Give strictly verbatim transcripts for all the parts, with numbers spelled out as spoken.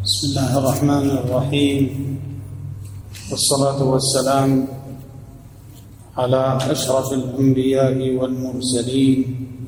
بسم الله الرحمن الرحيم، والصلاة والسلام على أشرف الأنبياء والمرسلين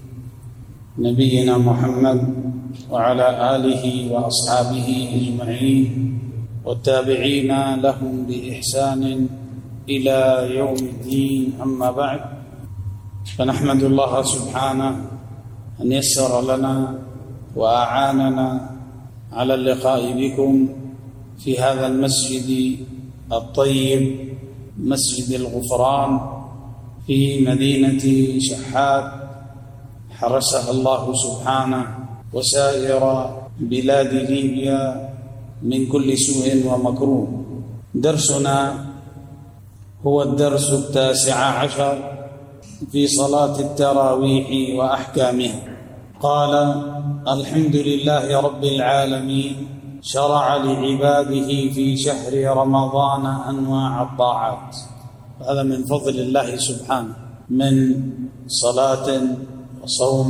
نبينا محمد وعلى آله وأصحابه أجمعين والتابعين لهم بإحسان إلى يوم الدين. أما بعد، فنحمد الله سبحانه أن يسر لنا وأعاننا على اللقاء بكم في هذا المسجد الطيب، مسجد الغفران في مدينة شحات، حرسها الله سبحانه وسائر بلاد ليبيا من كل سوء ومكروه. درسنا هو الدرس التاسع عشر في صلاة التراويح وأحكامها. قال: الحمد لله رب العالمين، شرع لعباده في شهر رمضان أنواع الطاعات. هذا من فضل الله سبحانه، من صلاة وصوم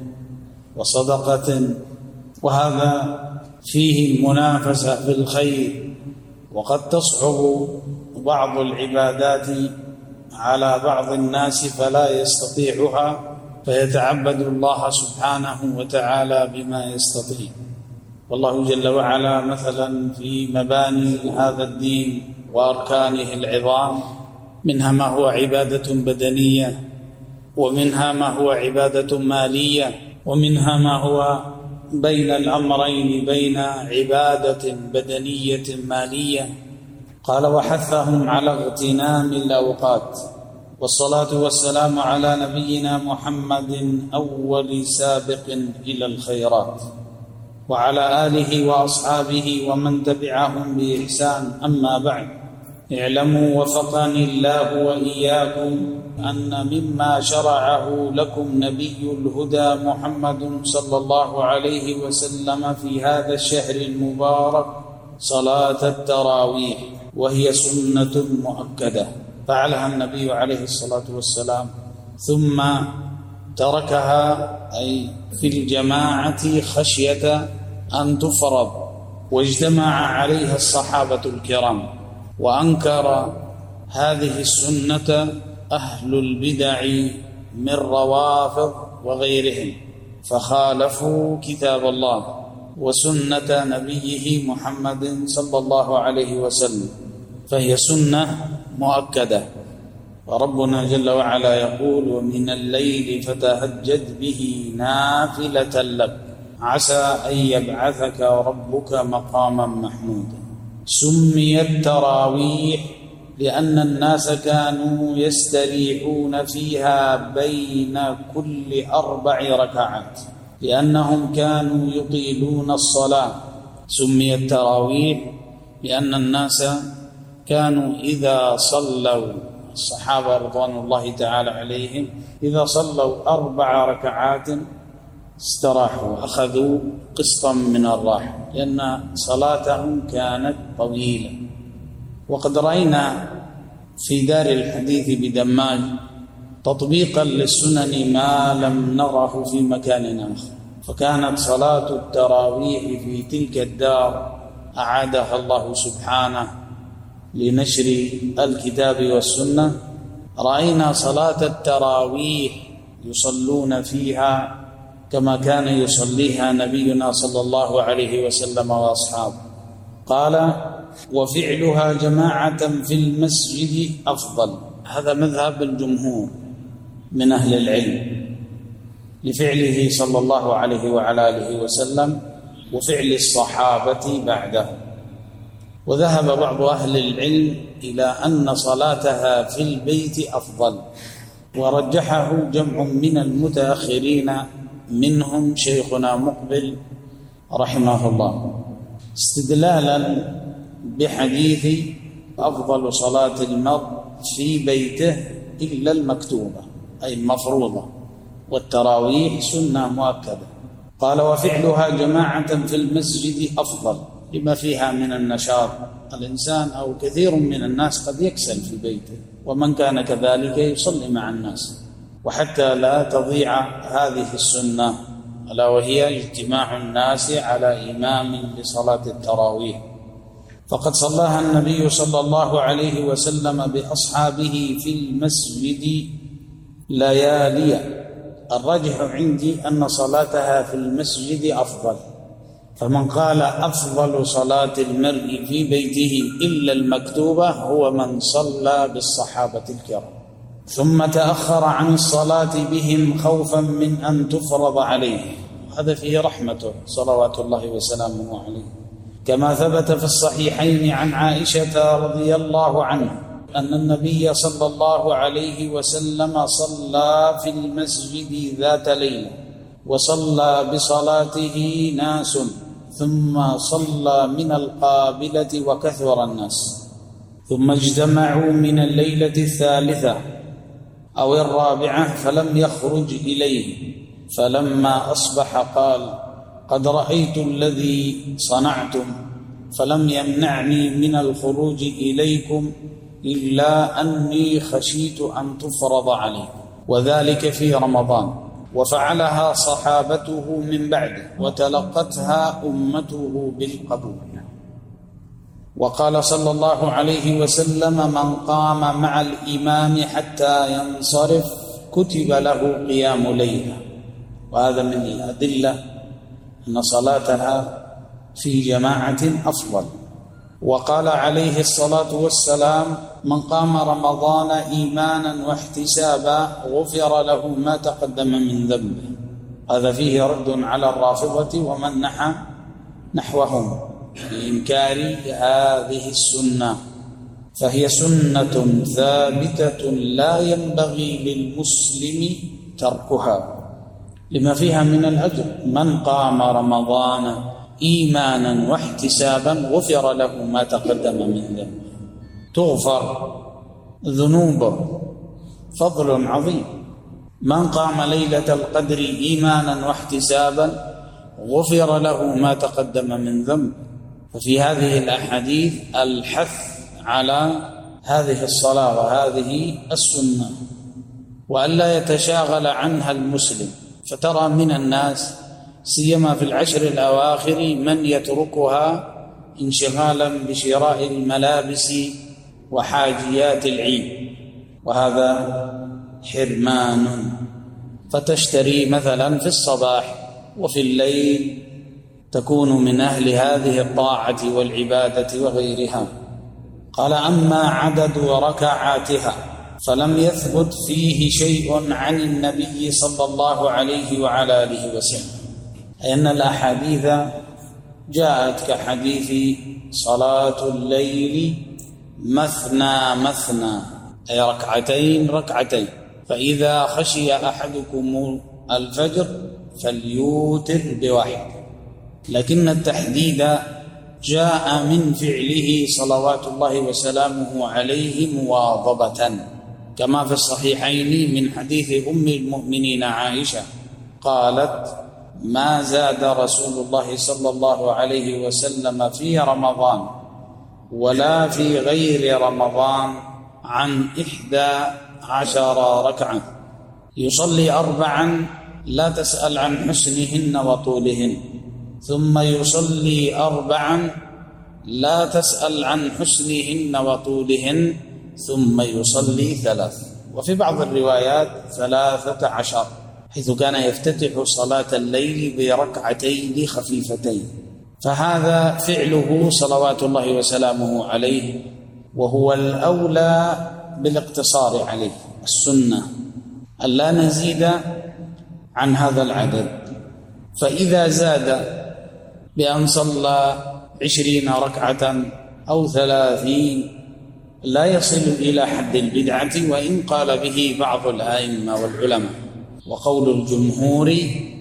وصدقة، وهذا فيه المنافسة في الخير، وقد تصعب بعض العبادات على بعض الناس فلا يستطيعها، فيتعبد الله سبحانه وتعالى بما يستطيع. والله جل وعلا مثلا في مباني هذا الدين وأركانه العظام، منها ما هو عبادة بدنية، ومنها ما هو عبادة مالية، ومنها ما هو بين الأمرين، بين عبادة بدنية مالية. قال: وحثهم على اغتنام الأوقات، والصلاة والسلام على نبينا محمد أول سابق إلى الخيرات، وعلى آله وأصحابه ومن تبعهم بإحسان. أما بعد، اعلموا وفقني الله وإياكم أن مما شرعه لكم نبي الهدى محمد صلى الله عليه وسلم في هذا الشهر المبارك صلاة التراويح، وهي سنة مؤكدة فعلها النبي عليه الصلاة والسلام، ثم تركها أي في الجماعة خشية أن تفرض، واجتمع عليها الصحابة الكرام، وأنكر هذه السنة أهل البدع من روافض وغيرهم، فخالفوا كتاب الله وسنة نبيه محمد صلى الله عليه وسلم، فهي سنة مؤكدة. وربنا جل وعلا يقول: ومن الليل فتهجد به نافلة لك عسى أن يبعثك ربك مقاما محمودا. سميت تراويح لأن الناس كانوا يستريحون فيها بين كل أربع ركعات، لأنهم كانوا يطيلون الصلاة. سميت تراويح لأن الناس كانوا إذا صلوا، الصحابة رضوان الله تعالى عليهم، إذا صلوا أربع ركعات استراحوا، أخذوا قسطا من الراحة، لأن صلاتهم كانت طويلة. وقد رأينا في دار الحديث بدماج تطبيقا للسنن ما لم نره في مكان آخر، فكانت صلاة التراويح في تلك الدار أعادها الله سبحانه لنشر الكتاب والسنة. رأينا صلاة التراويح يصلون فيها كما كان يصليها نبينا صلى الله عليه وسلم وأصحابه. قال: وفعلها جماعة في المسجد أفضل. هذا مذهب الجمهور من أهل العلم لفعله صلى الله عليه وعلى آله وسلم وفعل الصحابة بعده. وذهب بعض أهل العلم إلى أن صلاتها في البيت أفضل، ورجحه جمع من المتأخرين، منهم شيخنا مقبل رحمه الله، استدلالا بحديث أفضل صلاة المرء في بيته إلا المكتوبة أي المفروضة، والتراويح سنة مؤكدة. قال: وفعلها جماعة في المسجد أفضل، لما فيها من النشاط. الإنسان أو كثير من الناس قد يكسل في بيته، ومن كان كذلك يصلي مع الناس. وحتى لا تضيع هذه السنة ألا وهي اجتماع الناس على إمام لصلاة التراويح، فقد صلاها النبي صلى الله عليه وسلم بأصحابه في المسجد ليالي. الراجح عندي أن صلاتها في المسجد أفضل، فمن قال أفضل صلاة المرء في بيته إلا المكتوبة هو من صلى بالصحابة الكرام ثم تأخر عن الصلاة بهم خوفا من أن تفرض عليه، هذا فيه رحمته صلوات الله وسلامه عليه، كما ثبت في الصحيحين عن عائشة رضي الله عنها أن النبي صلى الله عليه وسلم صلى في المسجد ذات ليلة وصلى بصلاته ناس ثم صلى من القابلة وكثر الناس، ثم اجتمعوا من الليلة الثالثة أو الرابعة فلم يخرج إليه، فلما أصبح قال قد رأيت الذي صنعتم فلم يمنعني من الخروج إليكم إلا أني خشيت أن تفرض عليكم، وذلك في رمضان، وفعلها صحابته من بعده وتلقتها أمته بالقبول. وقال صلى الله عليه وسلم من قام مع الإمام حتى ينصرف كتب له قيام ليلة، وهذا من الأدلة أن صلاتها في جماعة أفضل. وقال عليه الصلاة والسلام من قام رمضان إيمانا واحتسابا غفر له ما تقدم من ذنبه، هذا فيه رد على الرافضة ومن نحى نحوهم بإنكار هذه السنة، فهي سنة ثابتة لا ينبغي للمسلم تركها لما فيها من الأجر. من قام رمضان إيمانا واحتسابا غفر له ما تقدم من ذنبه، تغفر ذنوبه، فضل عظيم. من قام ليلة القدر إيمانا واحتسابا غفر له ما تقدم من ذنبه. ففي هذه الأحاديث الحث على هذه الصلاة وهذه السنة، وألا يتشاغل عنها المسلم. فترى من الناس سيما في العشر الأواخر من يتركها انشغالا بشراء الملابس وحاجيات العيد، وهذا حرمان. فتشتري مثلا في الصباح وفي الليل، تكون من أهل هذه الطاعة والعبادة وغيرها. قال أما عدد ركعاتها فلم يثبت فيه شيء عن النبي صلى الله عليه وعلى آله وسلم، أي أن الأحاديث جاءت كحديث صلاة الليل مثنى مثنى، أي ركعتين ركعتين، فإذا خشي أحدكم الفجر فليوتر بواحد. لكن التحديد جاء من فعله صلوات الله وسلامه عليه مواظبة، كما في الصحيحين من حديث أم المؤمنين عائشة قالت ما زاد رسول الله صلى الله عليه وسلم في رمضان ولا في غير رمضان عن إحدى عشر ركعة، يصلي أربعا لا تسأل عن حسنهن وطولهن، ثم يصلي أربعا لا تسأل عن حسنهن وطولهن، ثم يصلي ثلاث. وفي بعض الروايات ثلاثة عشر، حيث كان يفتتح صلاة الليل بركعتين خفيفتين. فهذا فعله صلوات الله وسلامه عليه، وهو الأولى بالاقتصار عليه. السنة ألا نزيد عن هذا العدد، فإذا زاد بأن صلى عشرين ركعة أو ثلاثين لا يصل إلى حد البدعة، وإن قال به بعض الآئمة والعلماء. وقول الجمهور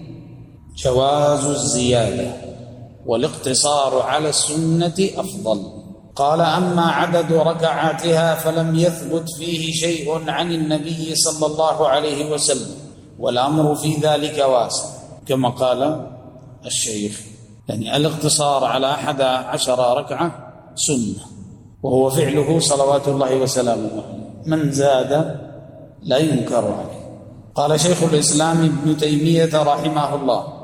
جواز الزيادة والاقتصار على السنة أفضل. قال أما عدد ركعاتها فلم يثبت فيه شيء عن النبي صلى الله عليه وسلم، والأمر في ذلك واسع كما قال الشيخ، يعني الاقتصار على أحد عشر ركعة سنة، وهو فعله صلوات الله وسلامه عليه، من زاد لا ينكر عليه. قال شيخ الإسلام ابن تيمية رحمه الله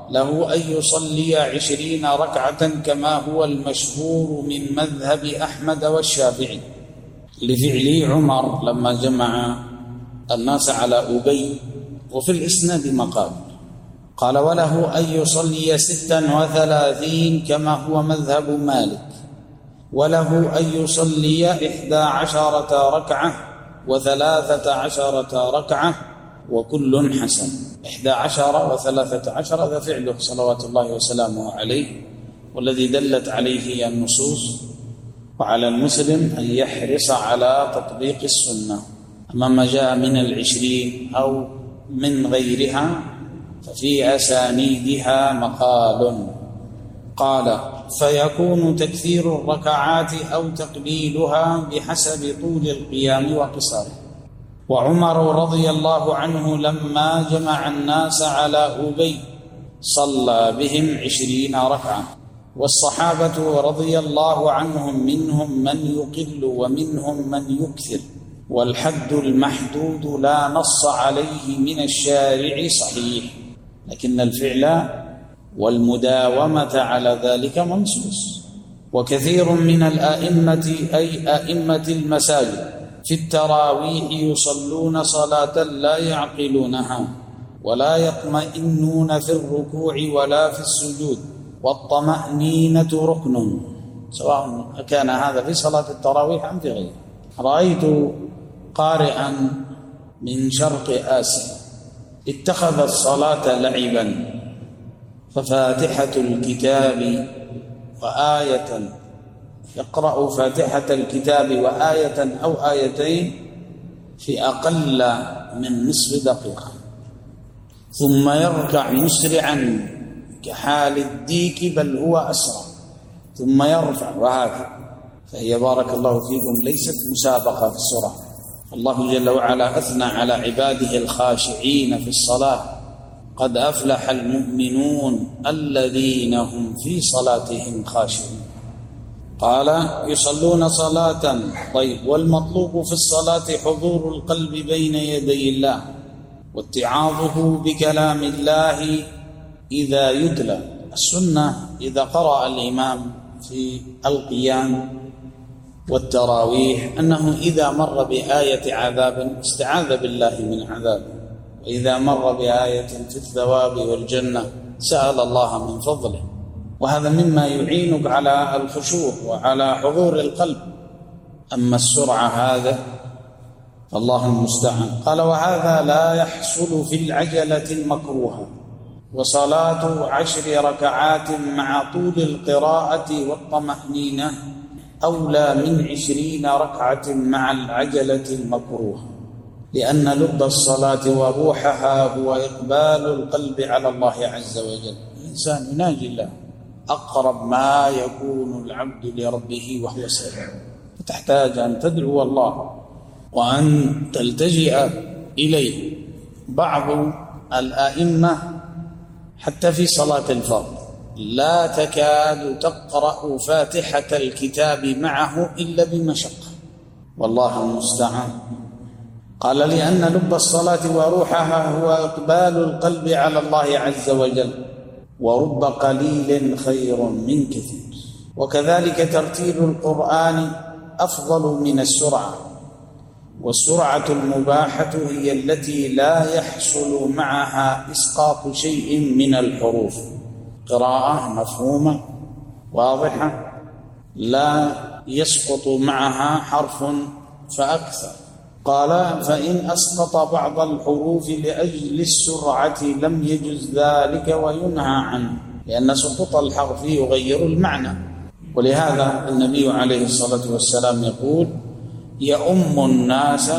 له أن يصلي عشرين ركعة كما هو المشهور من مذهب أحمد والشافعي، لفعل عمر لما جمع الناس على أبي. وفي الإسناد مقال قال: وله أن يصلي ستا وثلاثين كما هو مذهب مالك، وله أن يصلي إحدى عشرة ركعة وثلاثة عشرة ركعة، وكل حسن. إحدى عشرة وثلاثة عشرة هذا فعله صلوات الله وسلامه عليه، والذي دلت عليه النصوص. وعلى المسلم أن يحرص على تطبيق السنة. أما ما جاء من العشرين أو من غيرها ففي أسانيدها مقال. قال: فيكون تكثير الركعات أو تقليلها بحسب طول القيام وقصاره. وعمر رضي الله عنه لما جمع الناس على أبي صلى بهم عشرين ركعة، والصحابة رضي الله عنهم منهم من يقل ومنهم من يكثر، والحد المحدود لا نص عليه من الشارع صحيح، لكن الفعل والمداومة على ذلك منصوص. وكثير من الآئمة أي آئمة المساجد في التراويح يصلون صلاة لا يعقلونها ولا يطمئنون في الركوع ولا في السجود، والطمأنينة ركن، سواء كان هذا في صلاة التراويح أم في غيره. رأيت قارئا من شرق آسيا اتخذ الصلاة لعبا، ففاتحة الكتاب وآية يقرأ فاتحة الكتاب وآية أو آيتين في أقل من نصف دقيقة، ثم يركع مسرعا كحال الديك بل هو أسرع، ثم يرفع، وهذا فهي بارك الله فيكم ليست مسابقة في السرعة. الله جل وعلا أثنى على عباده الخاشعين في الصلاة: قد أفلح المؤمنون الذين هم في صلاتهم خاشعون. قال: يصلون صلاة. طيب، والمطلوب في الصلاة حضور القلب بين يدي الله، واتعاظه بكلام الله إذا يتلى. السنة إذا قرأ الإمام في القيام والتراويح أنه إذا مر بآية عذاب استعاذ بالله من عذابه، وإذا مر بآية في الثواب والجنة سأل الله من فضله، وهذا مما يعينك على الخشوع وعلى حضور القلب. أما السرعة هذا فالله المستعان. قال: وهذا لا يحصل في العجلة المكروهة. وصلاة عشر ركعات مع طول القراءة والطمأنينة أولى من عشرين ركعة مع العجلة المكروهة، لأن لب الصلاة وروحها هو إقبال القلب على الله عز وجل. الإنسان يناجي الله أقرب ما يكون العبد لربه وهو ساجد، فتحتاج أن تدعو الله وأن تلتجئ إليه. بعض الآئمة حتى في صلاة الفرض لا تكاد تقرأ فاتحة الكتاب معه إلا بمشقة، والله المستعان. قال: لأن لب الصلاة وروحها هو إقبال القلب على الله عز وجل، ورب قليل خير من كثير. وكذلك ترتيل القرآن أفضل من السرعة، والسرعة المباحة هي التي لا يحصل معها إسقاط شيء من الحروف، قراءة مفهومة واضحة لا يسقط معها حرف فأكثر. قال: فإن أسقط بعض الحروف لأجل السرعة لم يجز ذلك وينهى عنه، لأن سقوط الحرف يغير المعنى. ولهذا النبي عليه الصلاة والسلام يقول: يؤم الناس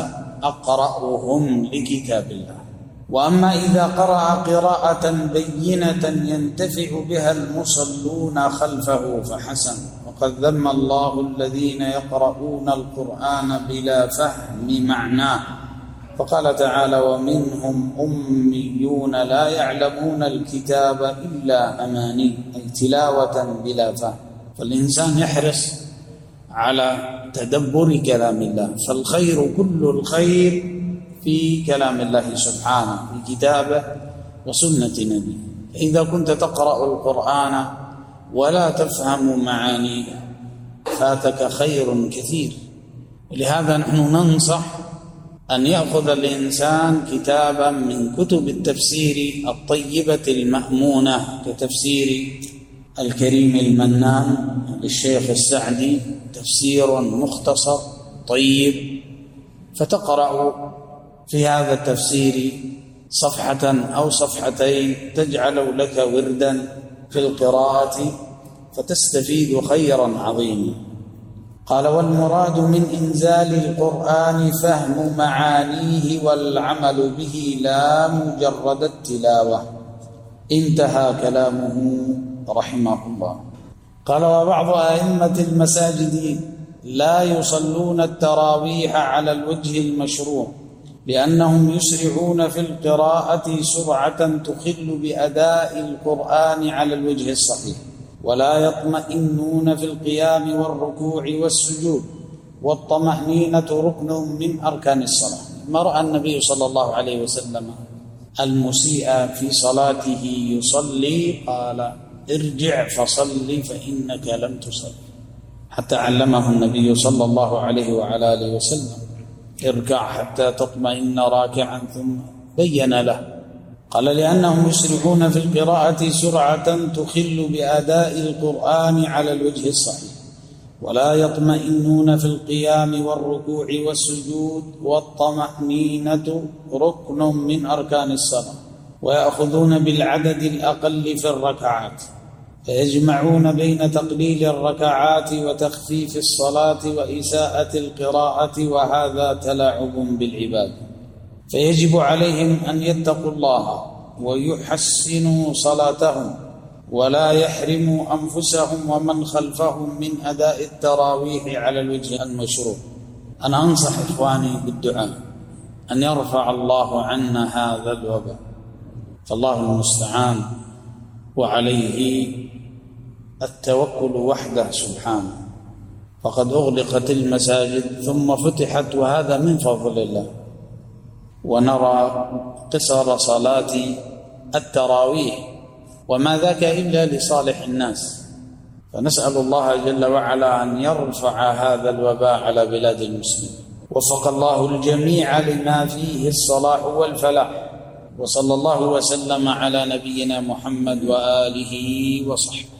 أقرأهم لكتاب الله. وأما إذا قرأ قراءة بينة ينتفع بها المصلون خلفه فحسن. وقد ذم الله الذين يقرؤون القرآن بلا فهم معناه، فقال تعالى: ومنهم أميون لا يعلمون الكتاب إلا أماني، أي تلاوة بلا فهم. فالإنسان يحرص على تدبر كلام الله، فالخير كل الخير في كلام الله سبحانه، في كتابه وسنة نبيه. إذا كنت تقرأ القرآن ولا تفهم معانيه فاتك خير كثير. ولهذا نحن ننصح أن يأخذ الإنسان كتابا من كتب التفسير الطيبة المأمونة، كتفسير الكريم المنان للشيخ السعدي، تفسير مختصر طيب، فتقرأ في هذا التفسير صفحة أو صفحتين تجعل لك وردا في القراءة فتستفيد خيرا عظيما. قال: والمراد من إنزال القرآن فهم معانيه والعمل به لا مجرد التلاوة. انتهى كلامه رحمه الله. قال: وبعض أئمة المساجد لا يصلون التراويح على الوجه المشروع لأنهم يسرعون في القراءة سرعة تخل بأداء القرآن على الوجه الصحيح، ولا يطمئنون في القيام والركوع والسجود، والطمأنينة ركن من أركان الصلاة. ما رأى النبي صلى الله عليه وسلم المسيء في صلاته يصلي قال: ارجع فصلي فإنك لم تصل، حتى علمه النبي صلى الله عليه وعلى آله وسلم: اركع حتى تطمئن راكعا، ثم بين له قال: لأنهم يسرعون في القراءة سرعة تخل بأداء القرآن على الوجه الصحيح، ولا يطمئنون في القيام والركوع والسجود، والطمأنينة ركن من أركان الصلاة، ويأخذون بالعدد الأقل في الركعات، فيجمعون بين تقليل الركعات وتخفيف الصلاة وإساءة القراءة، وهذا تلاعب بالعباد. فيجب عليهم أن يتقوا الله ويحسنوا صلاتهم، ولا يحرموا أنفسهم ومن خلفهم من أداء التراويح على الوجه المشروع. أنا أنصح إخواني بالدعاء أن يرفع الله عنا هذا الوباء، فالله المستعان، وعليه التوكل وحده سبحانه. فقد أغلقت المساجد ثم فتحت، وهذا من فضل الله، ونرى قصر صلاة التراويح، وما ذاك إلا لصالح الناس. فنسأل الله جل وعلا أن يرفع هذا الوباء على بلاد المسلمين. وفق الله الجميع لما فيه الصلاح والفلاح. وصلى الله وسلم على نبينا محمد وآله وصحبه.